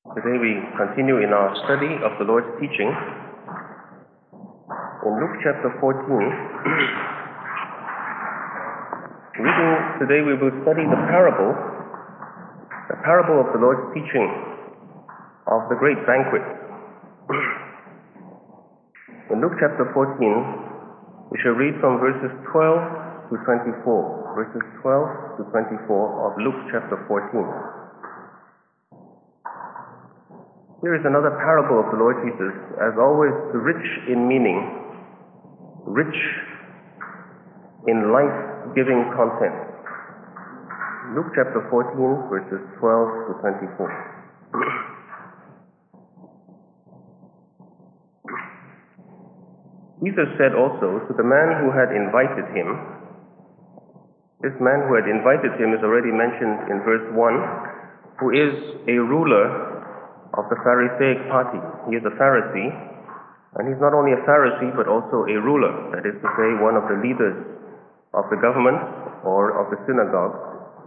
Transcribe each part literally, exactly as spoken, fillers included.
Today we continue in our study of the Lord's teaching. In Luke chapter fourteen, reading today we will study the parable, the parable of the Lord's teaching of the great banquet. In Luke chapter fourteen, we shall read from verses twelve to twenty-four, verses twelve to twenty-four of Luke chapter fourteen. Here is another parable of the Lord Jesus, as always rich in meaning, rich in life-giving content. Luke chapter fourteen, verses twelve to twenty-four. Jesus said also to the man who had invited him, this man who had invited him is already mentioned in verse one, who is a ruler of the Pharisaic party. He is a Pharisee, and he's not only a Pharisee but also a ruler, that is to say, one of the leaders of the government or of the synagogue.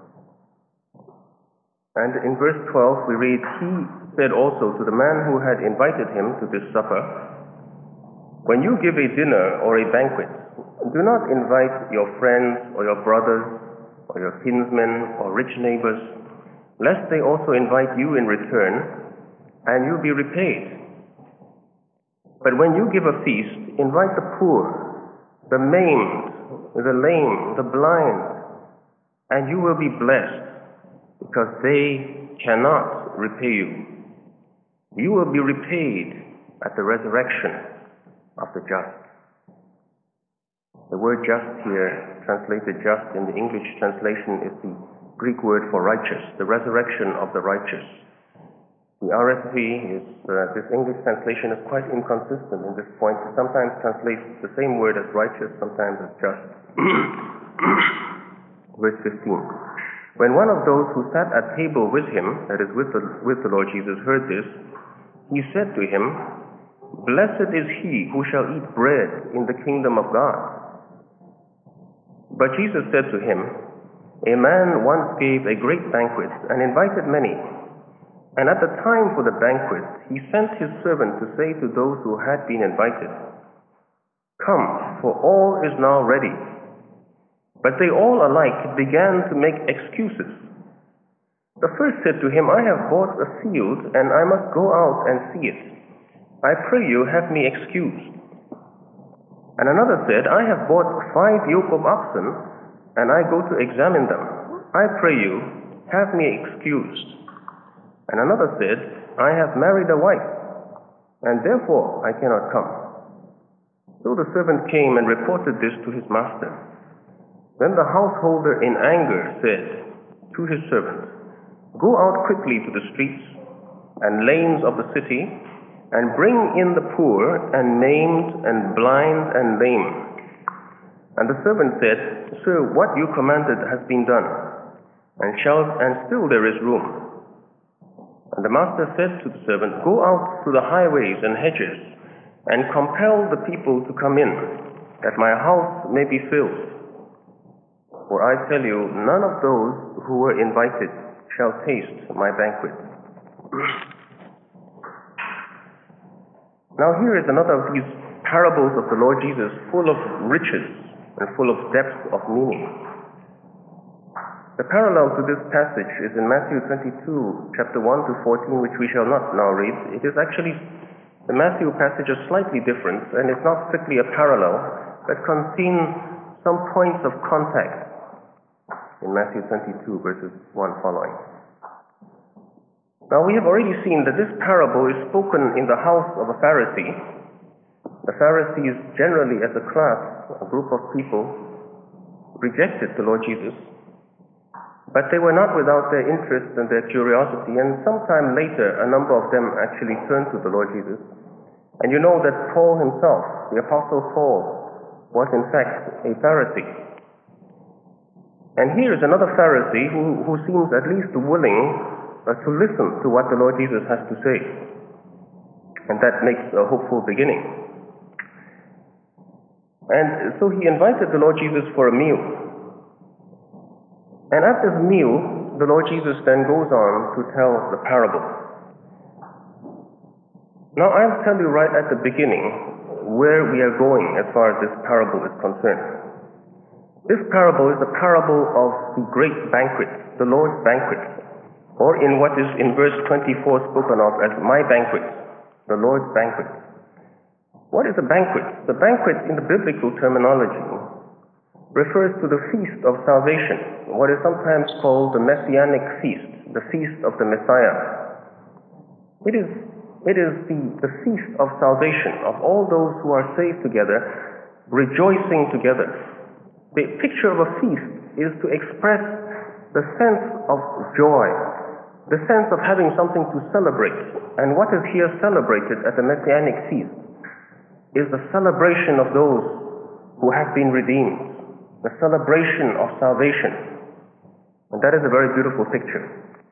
And in verse twelve we read, he said also to the man who had invited him to this supper, when you give a dinner or a banquet, do not invite your friends or your brothers or your kinsmen or rich neighbors, lest they also invite you in return, and you'll be repaid. But when you give a feast, invite the poor, the maimed, the lame, the blind, and you will be blessed, because they cannot repay you. You will be repaid at the resurrection of the just. The word just here, translated just in the English translation, is the Greek word for righteous, the resurrection of the righteous. The R S V is, uh, this English translation is quite inconsistent in this point. It sometimes translates the same word as righteous, sometimes as just. Verse fifteen. When one of those who sat at table with him, that is with the, with the Lord Jesus, heard this, he said to him, "Blessed is he who shall eat bread in the kingdom of God." But Jesus said to him, "A man once gave a great banquet and invited many. And at the time for the banquet, he sent his servant to say to those who had been invited, 'Come, for all is now ready.' But they all alike began to make excuses. The first said to him, 'I have bought a field, and I must go out and see it. I pray you, have me excused.' And another said, 'I have bought five yoke of oxen, and I go to examine them. I pray you, have me excused.' And another said, 'I have married a wife, and therefore I cannot come.' So the servant came and reported this to his master. Then the householder in anger said to his servant, 'Go out quickly to the streets and lanes of the city, and bring in the poor and maimed and blind and lame.' And the servant said, 'Sir, what you commanded has been done, and shall and still there is room.' And the master said to the servant, 'Go out to the highways and hedges, and compel the people to come in, that my house may be filled. For I tell you, none of those who were invited shall taste my banquet.'" Now here is another of these parables of the Lord Jesus, full of riches and full of depth of meaning. The parallel to this passage is in Matthew twenty-two, chapter one to fourteen, which we shall not now read. It is actually, the Matthew passage is slightly different, and it's not strictly a parallel, but contains some points of contact in Matthew twenty-two, verses one following. Now we have already seen that this parable is spoken in the house of a Pharisee. The Pharisees generally, as a class, a group of people, rejected the Lord Jesus. But they were not without their interest and their curiosity, and sometime later a number of them actually turned to the Lord Jesus. And you know that Paul himself, the Apostle Paul, was in fact a Pharisee. And here is another Pharisee who, who seems at least willing uh, to listen to what the Lord Jesus has to say. And that makes a hopeful beginning. And so he invited the Lord Jesus for a meal. And at this meal, the Lord Jesus then goes on to tell the parable. Now I'll tell you right at the beginning where we are going as far as this parable is concerned. This parable is the parable of the great banquet, the Lord's banquet, or in what is in verse twenty-four spoken of as my banquet, the Lord's banquet. What is a banquet? The banquet in the biblical terminology refers to the feast of salvation, what is sometimes called the Messianic feast, the feast of the Messiah. It is, it is the, the feast of salvation, of all those who are saved together, rejoicing together. The picture of a feast is to express the sense of joy, the sense of having something to celebrate. And what is here celebrated at the Messianic feast is the celebration of those who have been redeemed, the celebration of salvation. And that is a very beautiful picture.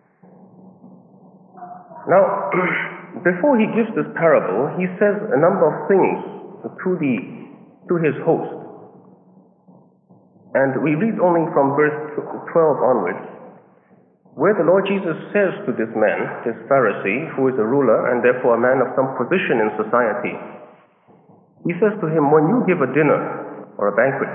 Now, before he gives this parable, he says a number of things to, the, to his host. And we read only from verse twelve onwards, where the Lord Jesus says to this man, this Pharisee, who is a ruler and therefore a man of some position in society, he says to him, when you give a dinner or a banquet,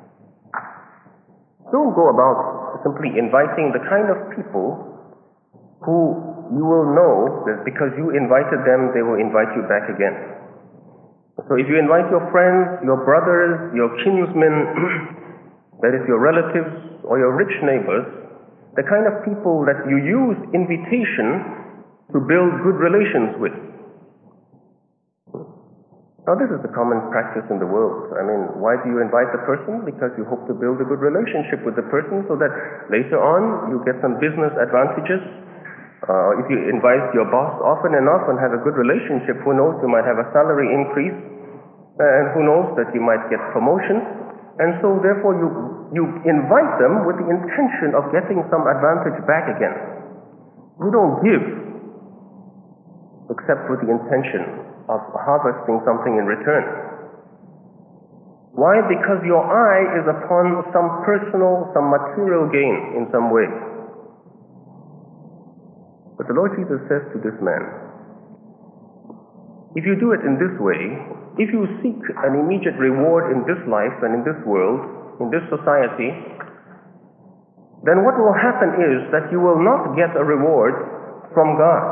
don't go about simply inviting the kind of people who you will know that because you invited them, they will invite you back again. So if you invite your friends, your brothers, your kinsmen, that is your relatives or your rich neighbors, the kind of people that you use invitation to build good relations with. Now this is the common practice in the world. I mean, why do you invite the person? Because you hope to build a good relationship with the person so that later on you get some business advantages. Uh, if you invite your boss often enough and have a good relationship, who knows, you might have a salary increase, and who knows that you might get promotions. And so therefore you, you invite them with the intention of getting some advantage back again. You don't give except with the intention of harvesting something in return. Why? Because your eye is upon some personal, some material gain in some way. But the Lord Jesus says to this man, if you do it in this way, if you seek an immediate reward in this life and in this world, in this society, then what will happen is that you will not get a reward from God.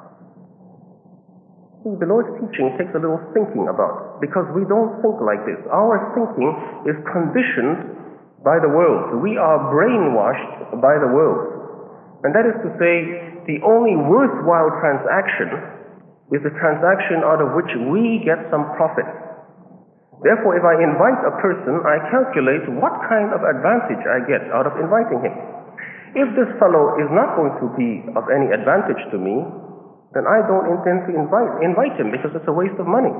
See, the Lord's teaching takes a little thinking about it, because we don't think like this. Our thinking is conditioned by the world. We are brainwashed by the world. And that is to say, the only worthwhile transaction is a transaction out of which we get some profit. Therefore, if I invite a person, I calculate what kind of advantage I get out of inviting him. If this fellow is not going to be of any advantage to me, then I don't intend to invite, invite him, because it's a waste of money.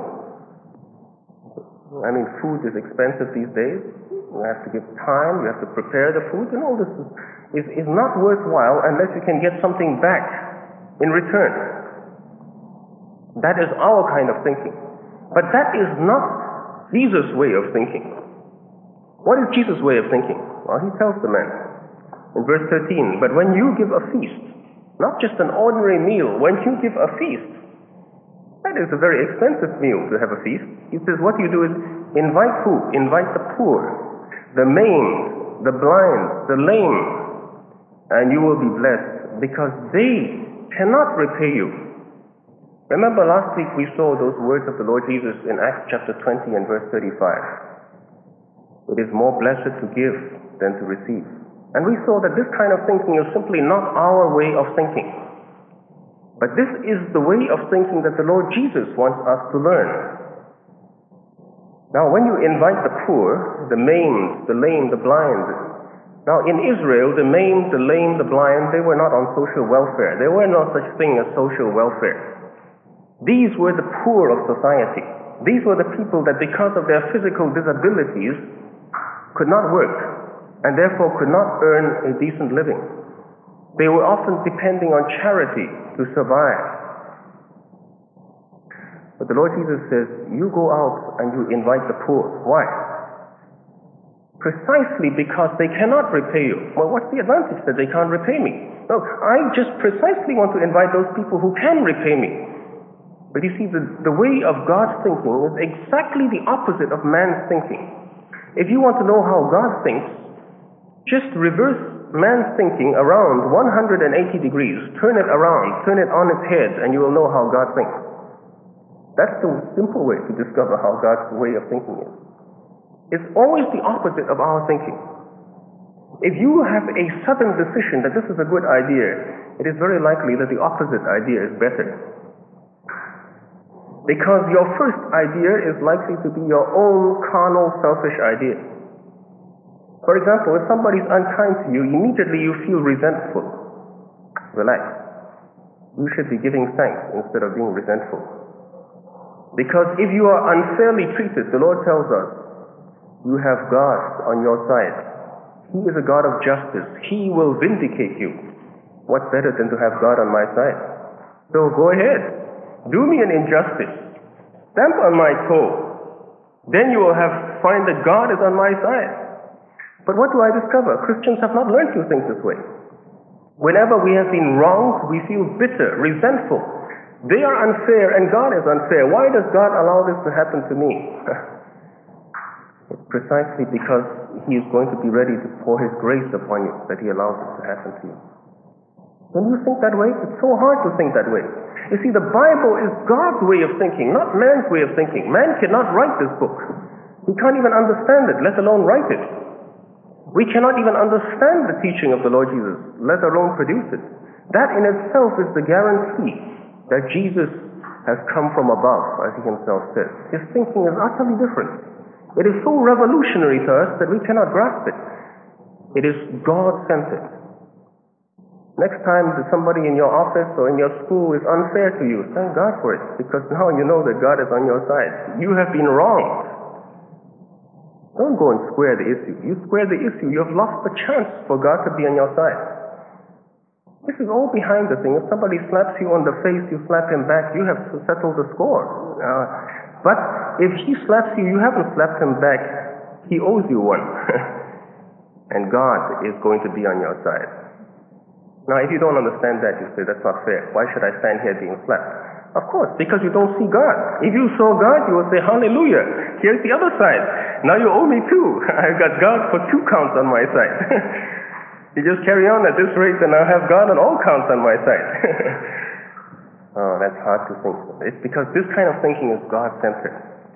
I mean, food is expensive these days. You have to give time, you have to prepare the food, and all this is, is, is not worthwhile unless you can get something back in return. That is our kind of thinking. But that is not Jesus' way of thinking. What is Jesus' way of thinking? Well, he tells the man in verse thirteen, but when you give a feast, not just an ordinary meal, when you give a feast, that is a very expensive meal to have a feast. He says what you do is invite who? Invite the poor, the maimed, the blind, the lame, and you will be blessed, because they cannot repay you. Remember last week we saw those words of the Lord Jesus in Acts chapter twenty and verse thirty-five. It is more blessed to give than to receive. And we saw that this kind of thinking is simply not our way of thinking. But this is the way of thinking that the Lord Jesus wants us to learn. Now when you invite the poor, the maimed, the lame, the blind, now in Israel, the maimed, the lame, the blind, they were not on social welfare. There were no such thing as social welfare. These were the poor of society. These were the people that because of their physical disabilities could not work and therefore could not earn a decent living. They were often depending on charity to survive. But the Lord Jesus says, you go out and you invite the poor. Why? Precisely because they cannot repay you. Well, what's the advantage that they can't repay me? No, I just precisely want to invite those people who can repay me. But you see, the, the way of God's thinking is exactly the opposite of man's thinking. If you want to know how God thinks, just reverse man's thinking around one hundred eighty degrees, turn it around, turn it on its head, and you will know how God thinks. That's the simple way to discover how God's way of thinking is. It's always the opposite of our thinking. If you have a sudden decision that this is a good idea, it is very likely that the opposite idea is better. Because your first idea is likely to be your own carnal, selfish idea. For example, if somebody is unkind to you, immediately you feel resentful. Relax. You should be giving thanks instead of being resentful. Because if you are unfairly treated, the Lord tells us, you have God on your side. He is a God of justice. He will vindicate you. What better than to have God on my side? So go ahead. Do me an injustice. Stamp on my toe. Then you will have find that God is on my side. But what do I discover? Christians have not learned to think this way. Whenever we have been wronged, we feel bitter, resentful. They are unfair and God is unfair. Why does God allow this to happen to me? It's precisely because He is going to be ready to pour His grace upon you that He allows it to happen to you. When you think that way, it's so hard to think that way. You see, the Bible is God's way of thinking, not man's way of thinking. Man cannot write this book. He can't even understand it, let alone write it. We cannot even understand the teaching of the Lord Jesus, let alone produce it. That in itself is the guarantee that Jesus has come from above, as He Himself says. His thinking is utterly different. It is so revolutionary to us that we cannot grasp it. It is God-centered. Next time that somebody in your office or in your school is unfair to you, thank God for it, because now you know that God is on your side. You have been wronged. Don't go and square the issue. You square the issue, you have lost the chance for God to be on your side. This is all behind the thing. If somebody slaps you on the face, you slap him back, you have to settle the score. Uh, but if he slaps you, you haven't slapped him back, he owes you one. And God is going to be on your side. Now, if you don't understand that, you say, that's not fair. Why should I stand here being slapped? Of course, because you don't see God. If you saw God, you would say, hallelujah, here's the other side. Now you owe me two. I've got God for two counts on my side. You just carry on at this rate and I'll have God on all counts on my side. Oh, that's hard to think. It's because this kind of thinking is God-centered.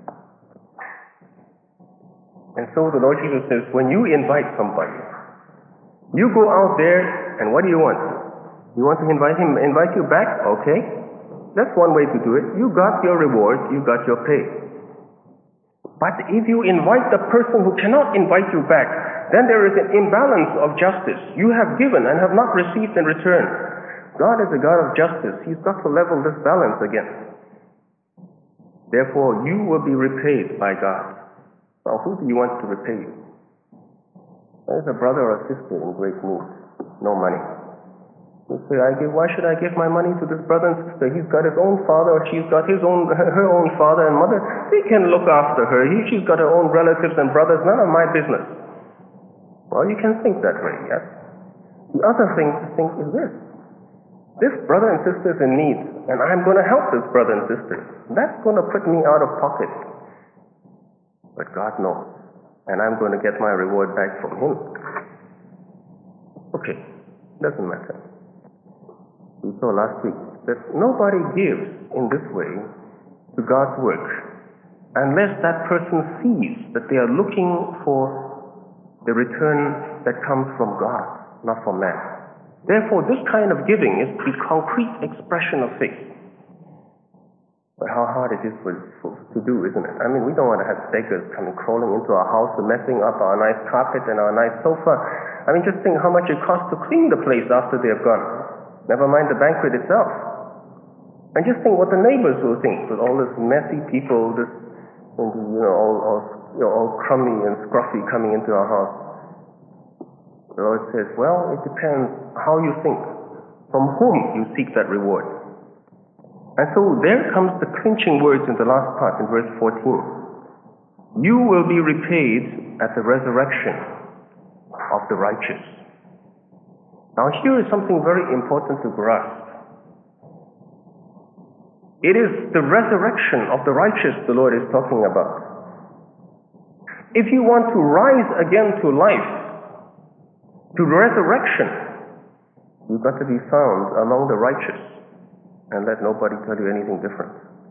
And so the Lord Jesus says, when you invite somebody, you go out there and what do you want? You want to invite him, invite you back? Okay. That's one way to do it. You got your reward, you got your pay. But if you invite the person who cannot invite you back, then there is an imbalance of justice. You have given and have not received in return. God is a God of justice. He's got to level this balance again. Therefore, you will be repaid by God. Now, who do you want to repay you? There's a brother or sister in great need. No money. You say, I give, why should I give my money to this brother and sister? He's got his own father, or she's got his own, her own father and mother. They can look after her. He, she's got her own relatives and brothers. None of my business. Well, you can think that way, yes? The other thing to think is this. This brother and sister is in need, and I'm going to help this brother and sister. That's going to put me out of pocket. But God knows, and I'm going to get my reward back from Him. Okay, doesn't matter. We saw last week that nobody gives in this way to God's work unless that person sees that they are looking for the return that comes from God, not from man. Therefore, this kind of giving is the concrete expression of faith. But how hard it is for, for, to do, isn't it? I mean, we don't want to have beggars coming crawling into our house and messing up our nice carpet and our nice sofa. I mean, just think how much it costs to clean the place after they've gone. Never mind the banquet itself. And just think what the neighbors will think with all this messy people, this, you know, all, all, you know, all crummy and scruffy coming into our house. The Lord says, well, it depends how you think, from whom you seek that reward. And so there comes the clinching words in the last part, in verse fourteen. You will be repaid at the resurrection of the righteous. Now here is something very important to grasp. It is the resurrection of the righteous the Lord is talking about. If you want to rise again to life, to resurrection, you've got to be found among the righteous, and let nobody tell you anything different.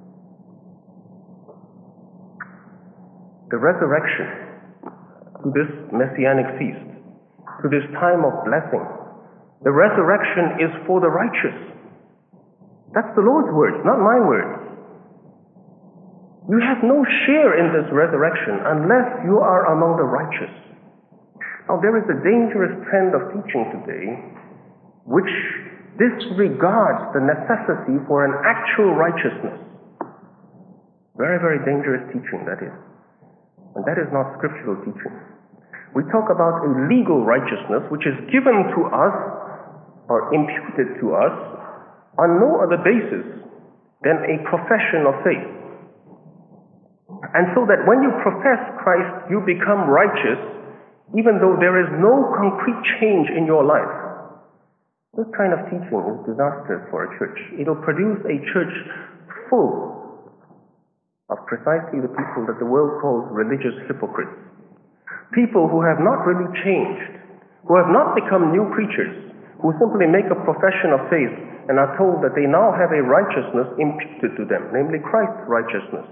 The resurrection to this messianic feast, to this time of blessing, the resurrection is for the righteous. That's the Lord's words, not my words. You have no share in this resurrection unless you are among the righteous. Now, there is a dangerous trend of teaching today which disregards the necessity for an actual righteousness. Very, very dangerous teaching, that is. And that is not scriptural teaching. We talk about a legal righteousness which is given to us or imputed to us on no other basis than a profession of faith. And so that when you profess Christ, you become righteous, even though there is no concrete change in your life. This kind of teaching is disastrous for a church. It will produce a church full of precisely the people that the world calls religious hypocrites. People who have not really changed, who have not become new creatures, who simply make a profession of faith and are told that they now have a righteousness imputed to them, namely Christ's righteousness.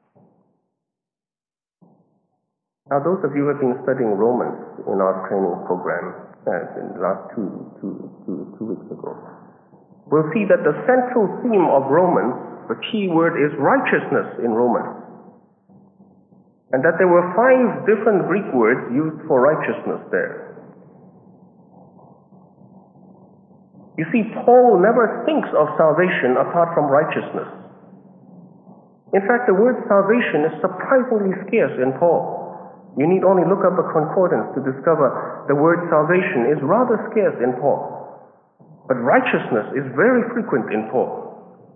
Now, those of you who have been studying Romans in our training program uh, in the last two, two, two, two weeks ago will see that the central theme of Romans, the key word is righteousness in Romans. And that there were five different Greek words used for righteousness there. You see, Paul never thinks of salvation apart from righteousness. In fact, the word salvation is surprisingly scarce in Paul. You need only look up a concordance to discover the word salvation is rather scarce in Paul. But righteousness is very frequent in Paul.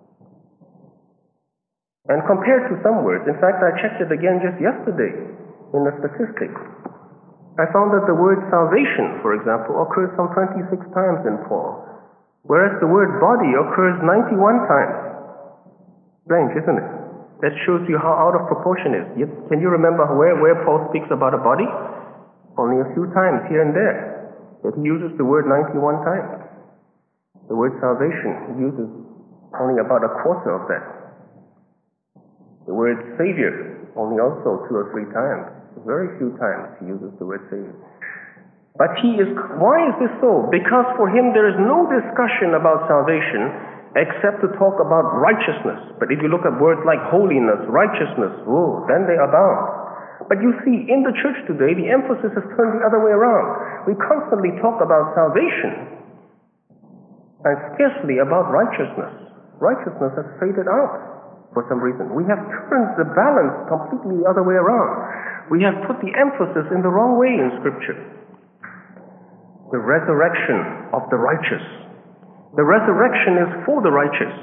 And compared to some words, in fact, I checked it again just yesterday in the statistics. I found that the word salvation, for example, occurs some twenty-six times in Paul, whereas the word body occurs ninety-one times. Strange, isn't it? That shows you how out of proportion it is. Can you remember where, where Paul speaks about a body? Only a few times here and there. That he uses the word ninety-one times. The word salvation, he uses only about a quarter of that. The word Savior, only also two or three times. Very few times he uses the word Savior. But he is, why is this so? Because for him there is no discussion about salvation except to talk about righteousness. But if you look at words like holiness, righteousness, oh, then they abound. But you see, in the church today, the emphasis is turned the other way around. We constantly talk about salvation and scarcely about righteousness. Righteousness has faded out for some reason. We have turned the balance completely the other way around. We have put the emphasis in the wrong way in Scripture. The resurrection of the righteous. The resurrection is for the righteous.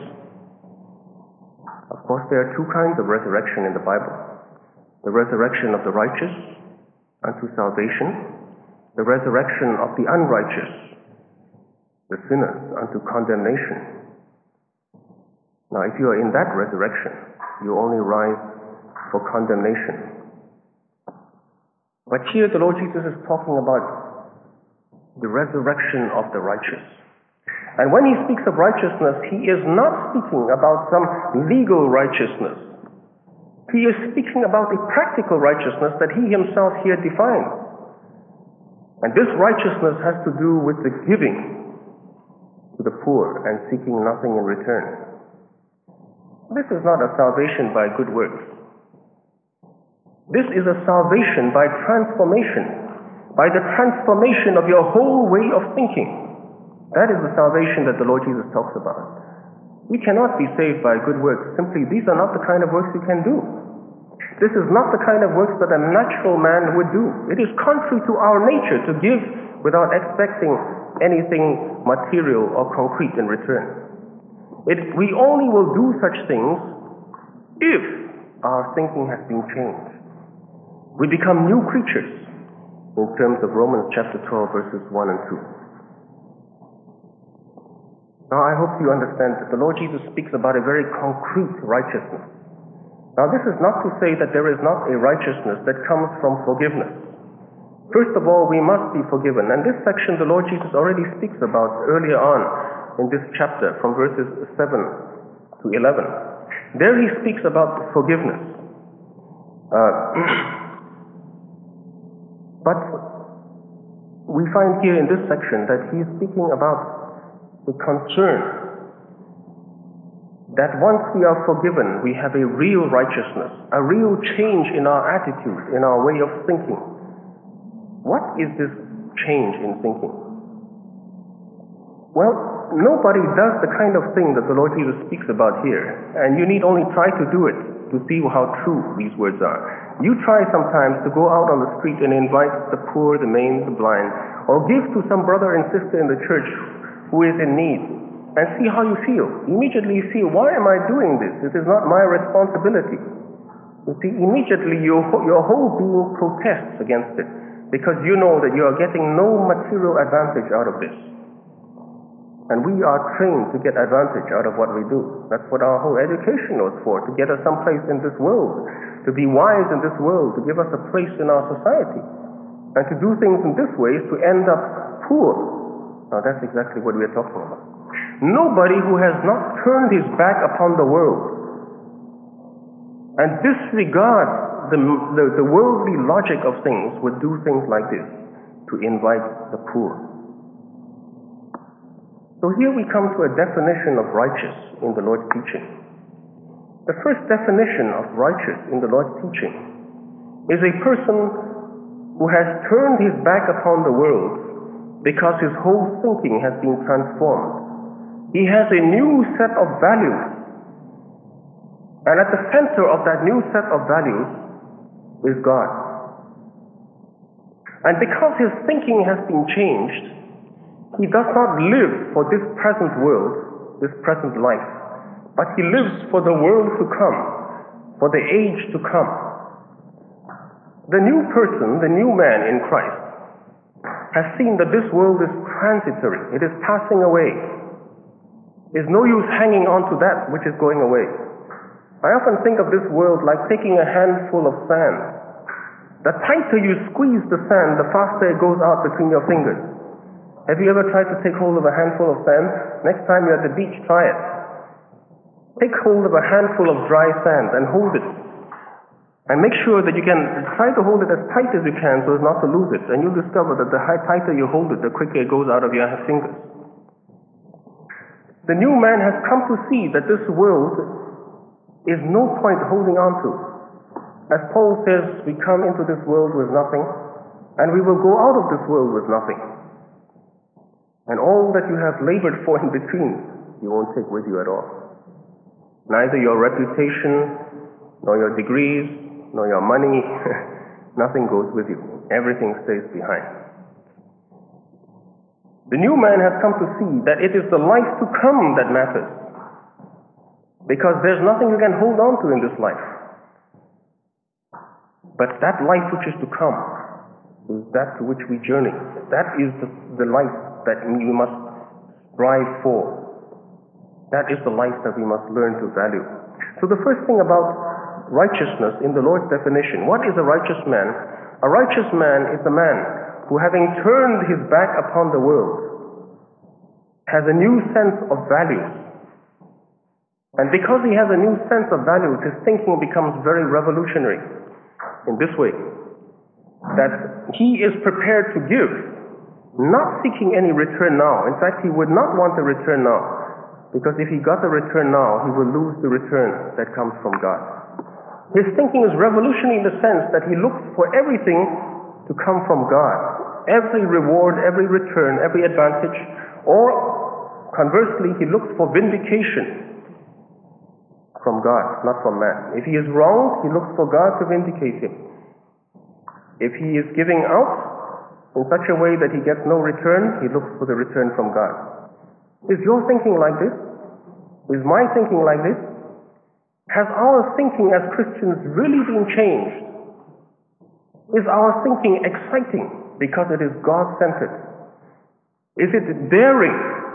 Of course, there are two kinds of resurrection in the Bible. The resurrection of the righteous unto salvation. The resurrection of the unrighteous, the sinners, unto condemnation. Now, if you are in that resurrection, you only rise for condemnation. But here the Lord Jesus is talking about the resurrection of the righteous. And when he speaks of righteousness, he is not speaking about some legal righteousness. He is speaking about a practical righteousness that he himself here defines. And this righteousness has to do with the giving to the poor and seeking nothing in return. This is not a salvation by good works. This is a salvation by transformation, by the transformation of your whole way of thinking. That is the salvation that the Lord Jesus talks about. We cannot be saved by good works. Simply, these are not the kind of works we can do. This is not the kind of works that a natural man would do. It is contrary to our nature to give without expecting anything material or concrete in return. It, we only will do such things if our thinking has been changed. We become new creatures in terms of Romans chapter twelve, verses one and two. Now I hope you understand that the Lord Jesus speaks about a very concrete righteousness. Now this is not to say that there is not a righteousness that comes from forgiveness. First of all, we must be forgiven. And this section the Lord Jesus already speaks about earlier on in this chapter from verses seven to eleven. There he speaks about forgiveness. Uh, but we find here in this section that he is speaking about the concern that once we are forgiven, we have a real righteousness, a real change in our attitude, in our way of thinking. What is this change in thinking? Well, nobody does the kind of thing that the Lord Jesus speaks about here, and you need only try to do it to see how true these words are. You try sometimes to go out on the street and invite the poor, the maimed, the blind, or give to some brother and sister in the church who is in need, and see how you feel. Immediately you feel, why am I doing this? This is not my responsibility. You see, immediately your, your whole being protests against it, because you know that you are getting no material advantage out of this. And we are trained to get advantage out of what we do. That's what our whole education was for, to get us someplace in this world, to be wise in this world, to give us a place in our society. And to do things in this way is to end up poor. Now that's exactly what we are talking about. Nobody who has not turned his back upon the world and disregards the, the, the worldly logic of things would do things like this, to invite the poor. So here we come to a definition of righteous in the Lord's teaching. The first definition of righteous in the Lord's teaching is a person who has turned his back upon the world because his whole thinking has been transformed. He has a new set of values. And at the center of that new set of values is God. And because his thinking has been changed, he does not live for this present world, this present life, but he lives for the world to come, for the age to come. The new person, the new man in Christ, has seen that this world is transitory. It is passing away. There's no use hanging on to that which is going away. I often think of this world like taking a handful of sand. The tighter you squeeze the sand, the faster it goes out between your fingers. Have you ever tried to take hold of a handful of sand? Next time you're at the beach, try it. Take hold of a handful of dry sand and hold it. And make sure that you can try to hold it as tight as you can so as not to lose it. And you'll discover that the tighter you hold it, the quicker it goes out of your fingers. The new man has come to see that this world is no point holding on to. As Paul says, we come into this world with nothing, and we will go out of this world with nothing. And all that you have labored for in between, you won't take with you at all. Neither your reputation, nor your degrees, nor your money, nothing goes with you. Everything stays behind. The new man has come to see that it is the life to come that matters. Because there's nothing you can hold on to in this life. But that life which is to come is that to which we journey. That is the, the life that we must strive for. That is the life that we must learn to value. So the first thing about righteousness in the Lord's definition, what is a righteous man? A righteous man is a man who, having turned his back upon the world, has a new sense of values. And because he has a new sense of values, his thinking becomes very revolutionary in this way, that he is prepared to give, not seeking any return now. In fact, he would not want a return now, because if he got a return now, he will lose the return that comes from God. His thinking is revolutionary in the sense that he looks for everything to come from God. Every reward, every return, every advantage, or conversely, he looks for vindication from God, not from man. If he is wronged, he looks for God to vindicate him. If he is giving out in such a way that he gets no return, he looks for the return from God. Is your thinking like this? Is my thinking like this? Has our thinking as Christians really been changed? Is our thinking exciting because it is God-centered? Is it daring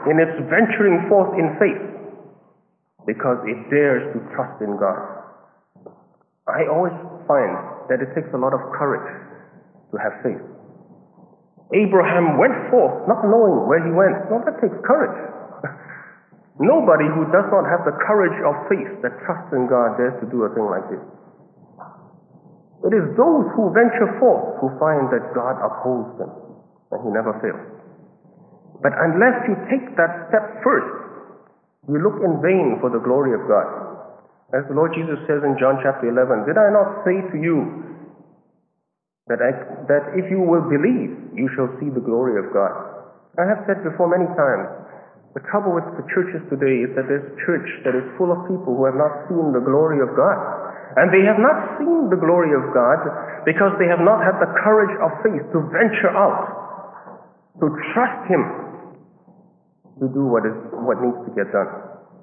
in its venturing forth in faith, because it dares to trust in God. I always find that it takes a lot of courage to have faith. Abraham went forth not knowing where he went. No, that takes courage. Nobody who does not have the courage of faith that trusts in God dares to do a thing like this. It is those who venture forth who find that God upholds them, and He never fails. But unless you take that step first, you look in vain for the glory of God. As the Lord Jesus says in John chapter eleven, did I not say to you that, I, that if you will believe, you shall see the glory of God? I have said before many times, the trouble with the churches today is that there's a church that is full of people who have not seen the glory of God. And they have not seen the glory of God because they have not had the courage of faith to venture out, to trust Him to do what is what needs to get done.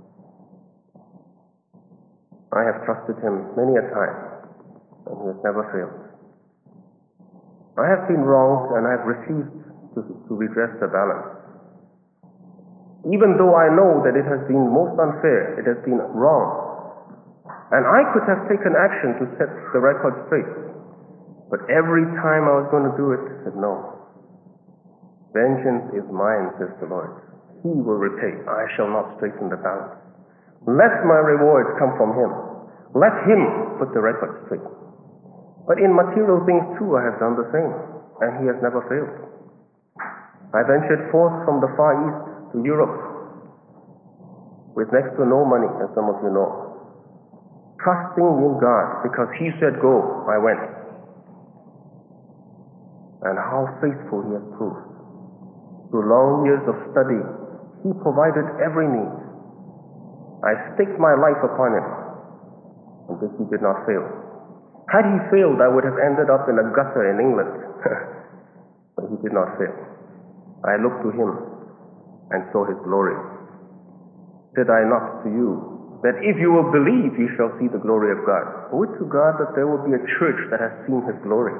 I have trusted Him many a time, and He has never failed. I have been wronged, and I have refused to, to redress the balance. Even though I know that it has been most unfair, it has been wrong, and I could have taken action to set the record straight, but every time I was going to do it, I said, no. Vengeance is mine, says the Lord. He will repay. I shall not straighten the balance. Let my reward come from Him. Let Him put the record straight. But in material things too, I have done the same, and He has never failed. I ventured forth from the Far East to Europe with next to no money, as some of you know. Trusting in God, because He said go, I went. And how faithful He has proved. Through long years of study, He provided every need. I staked my life upon Him, and this He did not fail. Had He failed, I would have ended up in a gutter in England. But He did not fail. I looked to Him and saw His glory. Said I not to you, that if you will believe, you shall see the glory of God. Would to God that there will be a church that has seen His glory.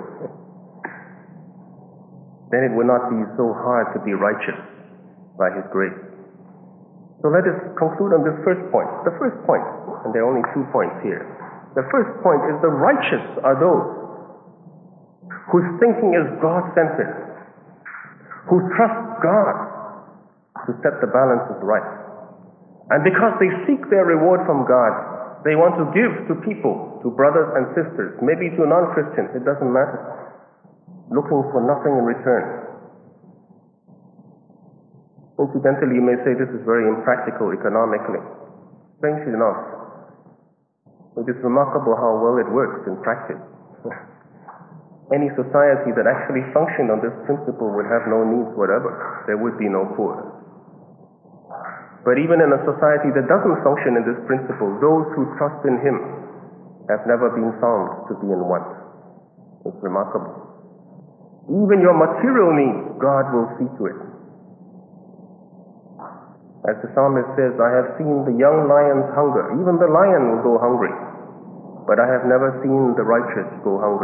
Then it would not be so hard to be righteous by His grace. So let us conclude on this first point. The first point, and there are only two points here. The first point is the righteous are those whose thinking is God-centered, who trust God to set the balances right. And because they seek their reward from God, they want to give to people, to brothers and sisters, maybe to non-Christians, it doesn't matter, looking for nothing in return. Incidentally, you may say this is very impractical economically. Strangely enough, it is remarkable how well it works in practice. Any society that actually functioned on this principle would have no needs whatever. There would be no poor. But even in a society that doesn't function in this principle, those who trust in Him have never been found to be in want. It's remarkable. Even your material needs, God will see to it. As the psalmist says, I have seen the young lion's hunger. Even the lion will go hungry. But I have never seen the righteous go hungry.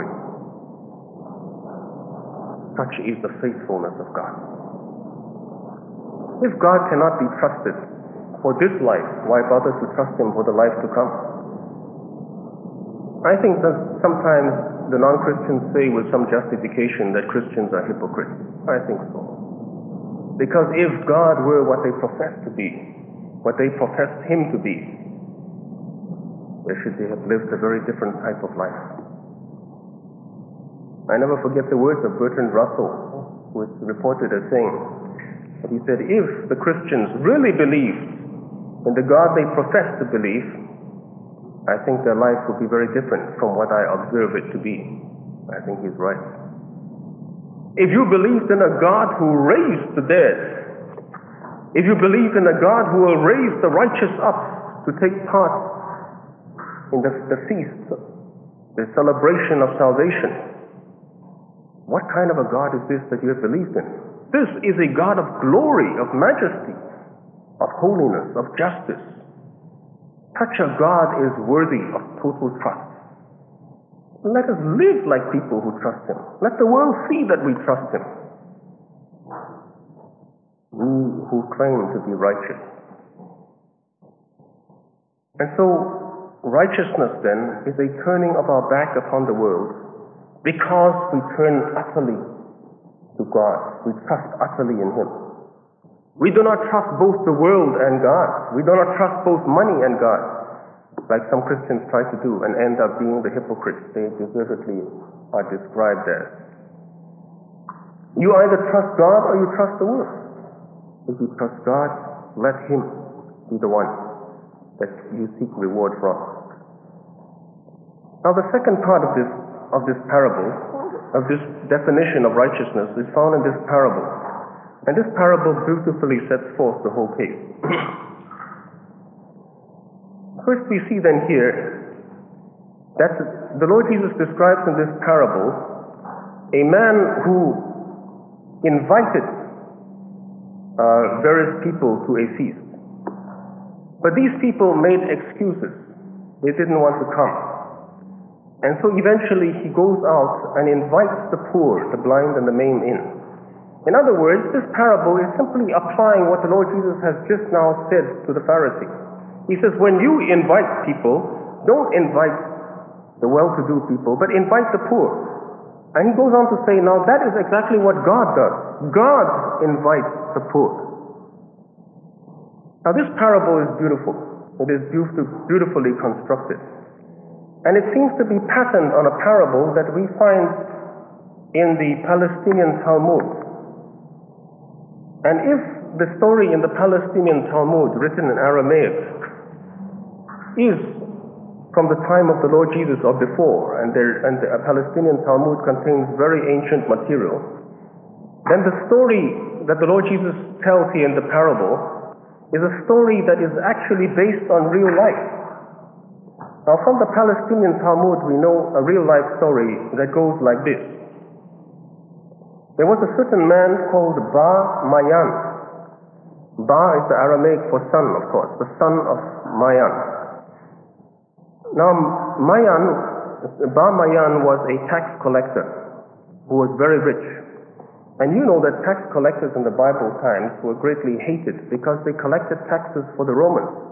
Such is the faithfulness of God. If God cannot be trusted for this life, why bother to trust Him for the life to come? I think that sometimes the non-Christians say with some justification that Christians are hypocrites. I think so. Because if God were what they profess to be, what they professed Him to be, they should have lived a very different type of life. I never forget the words of Bertrand Russell, who is reported as saying, and he said, if the Christians really believed in the God they profess to believe, I think their life would be very different from what I observe it to be. I think he's right. If you believed in a God who raised the dead, if you believed in a God who will raise the righteous up to take part in the, the feast, the celebration of salvation, what kind of a God is this that you have believed in? This is a God of glory, of majesty, of holiness, of justice. Such a God is worthy of total trust. Let us live like people who trust Him. Let the world see that we trust Him. We who claim to be righteous. And so, righteousness then is a turning of our back upon the world because we turn utterly to God. We trust utterly in Him. We do not trust both the world and God. We do not trust both money and God, like some Christians try to do and end up being the hypocrites they deservedly are described as. You either trust God or you trust the world. If you trust God, let Him be the one that you seek reward from. Now the second part of this of this parable, of this definition of righteousness, is found in this parable. And this parable beautifully sets forth the whole case. First we see then here that the Lord Jesus describes in this parable a man who invited uh, various people to a feast. But these people made excuses. They didn't want to come. And so eventually he goes out and invites the poor, the blind, and the maimed in. In other words, this parable is simply applying what the Lord Jesus has just now said to the Pharisees. He says, when you invite people, don't invite the well-to-do people, but invite the poor. And he goes on to say, now that is exactly what God does. God invites the poor. Now this parable is beautiful. It is beautifully constructed. And it seems to be patterned on a parable that we find in the Palestinian Talmud. And if the story in the Palestinian Talmud, written in Aramaic, is from the time of the Lord Jesus or before, and, there, and the Palestinian Talmud contains very ancient material, then the story that the Lord Jesus tells here in the parable is a story that is actually based on real life. Now from the Palestinian Talmud we know a real life story that goes like this. There was a certain man called Bar Mayan. Bar is the Aramaic for son, of course, the son of Mayan. Now Mayan, Bar Mayan was a tax collector who was very rich. And you know that tax collectors in the Bible times were greatly hated because they collected taxes for the Romans.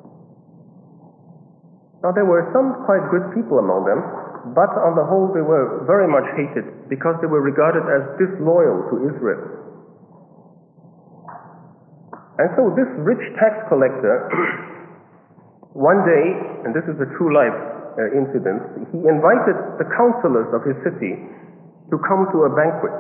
Now there were some quite good people among them, but on the whole they were very much hated because they were regarded as disloyal to Israel. And so this rich tax collector, one day, and this is a true life uh, incident, he invited the councillors of his city to come to a banquet.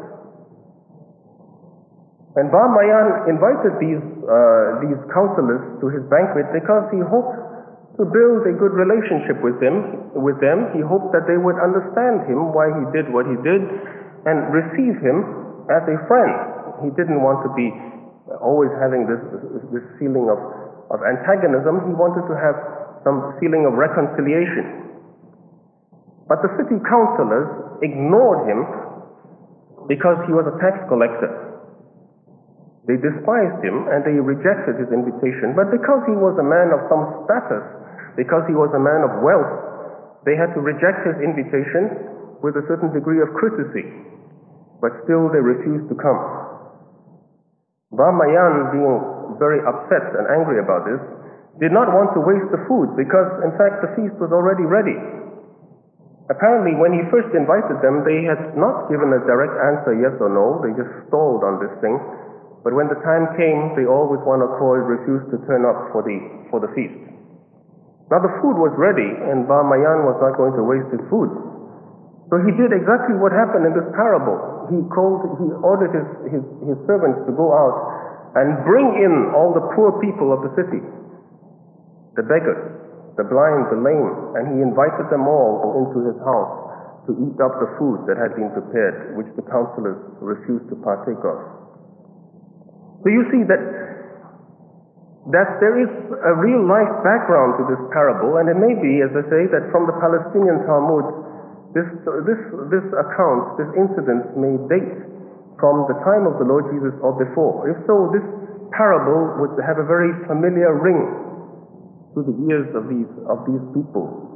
And Bar Mayan invited these, uh, these councillors to his banquet because he hoped to build a good relationship with them, with them. He hoped that they would understand him, why he did what he did, and receive him as a friend. He didn't want to be always having this, this feeling of, of antagonism. He wanted to have some feeling of reconciliation. But the city councillors ignored him because he was a tax collector. They despised him and they rejected his invitation. But because he was a man of some status, because he was a man of wealth, they had to reject his invitation with a certain degree of courtesy. But still they refused to come. Bar Mayan, being very upset and angry about this, did not want to waste the food because in fact the feast was already ready. Apparently when he first invited them, they had not given a direct answer, yes or no. They just stalled on this thing. But when the time came, they all with one accord refused to turn up for the, for the feast. Now the food was ready, and Bar Mayan was not going to waste his food. So he did exactly what happened in this parable. He called, he ordered his, his, his servants to go out and bring in all the poor people of the city, the beggars, the blind, the lame, and he invited them all into his house to eat up the food that had been prepared, which the councillors refused to partake of. So you see that that there is a real life background to this parable, and it may be, as I say, that from the Palestinian Talmud, this this this account, this incident may date from the time of the Lord Jesus or before. If so, this parable would have a very familiar ring to the ears of these of these people